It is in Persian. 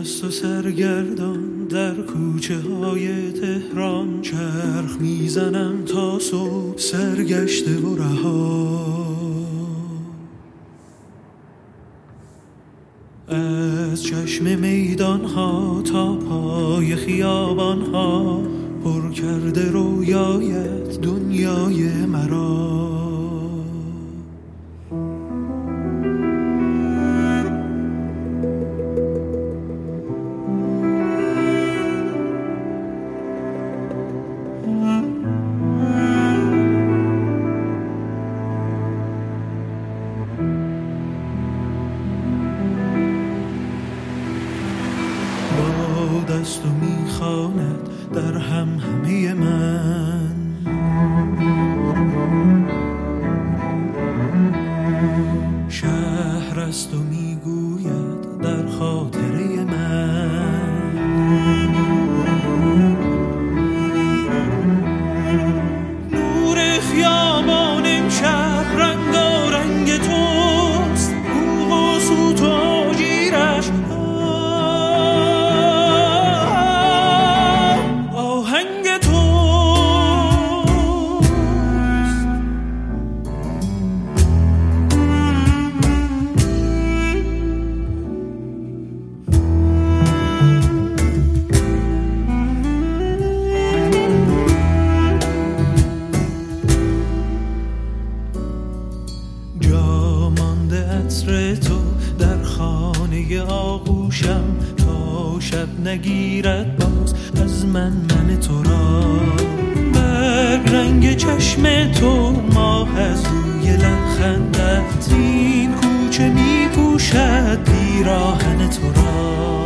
مست و سرگردان در کوچه های تهران چرخ میزنم تا صبح، سرگشته و رها. از چشم میدان ها تا پای خیابان ها پر کرده رویایت دنیای مرا. دست و میخواند در همه من، شهر است و میگوید در خاطره من. نور خیابان امشب رنگارنگ توست، بوق و سوت و آجیرش عطر تو در خانه آغوشم تا شب نگیرد باز از من تو را. برگ رنگ چشم تو ماه از روی لبخندت این کوچه می پوشد پیراهن تو را.